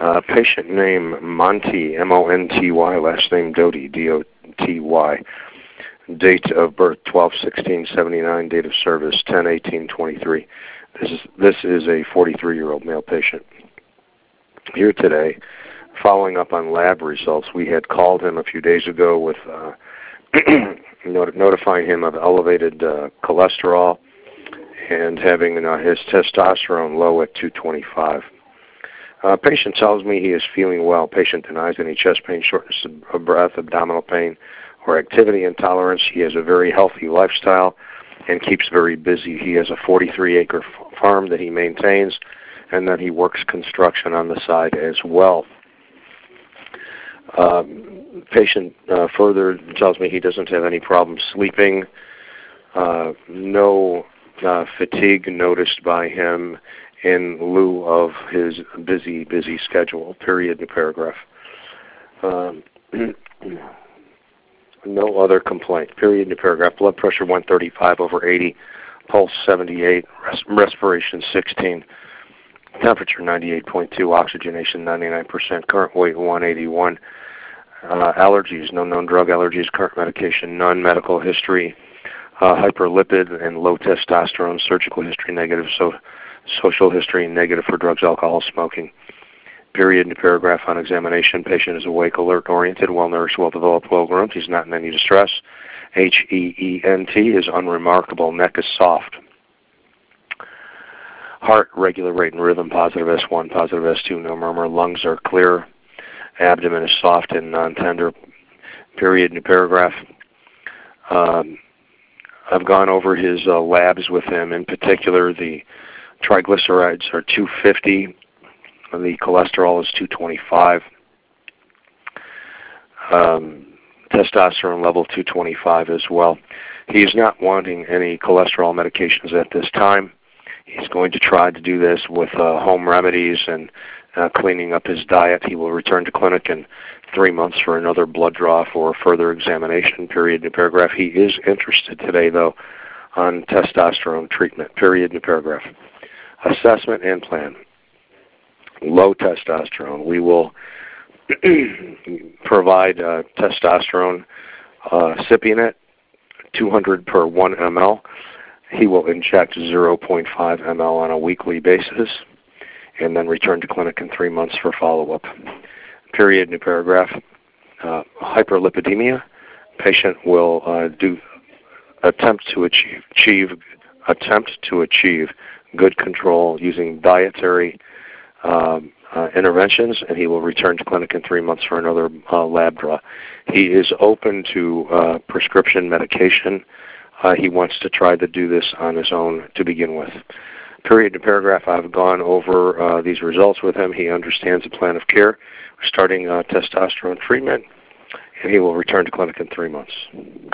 Patient name Monty, M-O-N-T-Y, last name Doty, D-O-T-Y. Date of birth 12/16/79, date of service 10/18/23. This is a 43-year-old male patient. Here today, following up on lab results, we had called him a few days ago with notifying him of elevated cholesterol and having his testosterone low at 225. Patient tells me he is feeling well. Patient denies any chest pain, shortness of breath, abdominal pain, or activity intolerance. He has a very healthy lifestyle and keeps very busy. He has a 43-acre farm that he maintains, and that he works construction on the side as well. Patient further tells me he doesn't have any problem sleeping. No fatigue noticed by him in lieu of his busy schedule, period, new paragraph. No other complaint, period, new paragraph. Blood pressure 135/80, pulse 78, respiration 16, temperature 98.2, oxygenation 99%, current weight 181. Allergies, no known drug allergies, current medication none, medical history, hyperlipid and low testosterone, surgical history negative, social history negative for drugs, alcohol, smoking. Period, new paragraph. On examination, patient is awake, alert, oriented, well-nourished, well-developed, well-groomed. He's not in any distress. HEENT is unremarkable. Neck is soft. Heart, regular rate and rhythm, positive S1, positive S2, no murmur. Lungs are clear. Abdomen is soft and non-tender. Period, new paragraph. I've gone over his labs with him. In particular, the triglycerides are 250. The cholesterol is 225. Testosterone level 225 as well. He is not wanting any cholesterol medications at this time. He's going to try to do this with home remedies and cleaning up his diet. He will return to clinic in 3 months for another blood draw for further examination, period, new paragraph. He is interested today, though, on testosterone treatment, period, new paragraph. Assessment and plan. Low testosterone. We will provide testosterone Cypionate, 200 per 1 ml. He will inject 0.5 ml on a weekly basis and then return to clinic in 3 months for follow-up. Period, new paragraph. Hyperlipidemia. Patient will attempt to achieve good control using dietary interventions, and he will return to clinic in 3 months for another lab draw. He is open to prescription medication. He wants to try to do this on his own to begin with. Period, new paragraph. I've gone over these results with him. He understands the plan of care. We're starting testosterone treatment, and he will return to clinic in 3 months.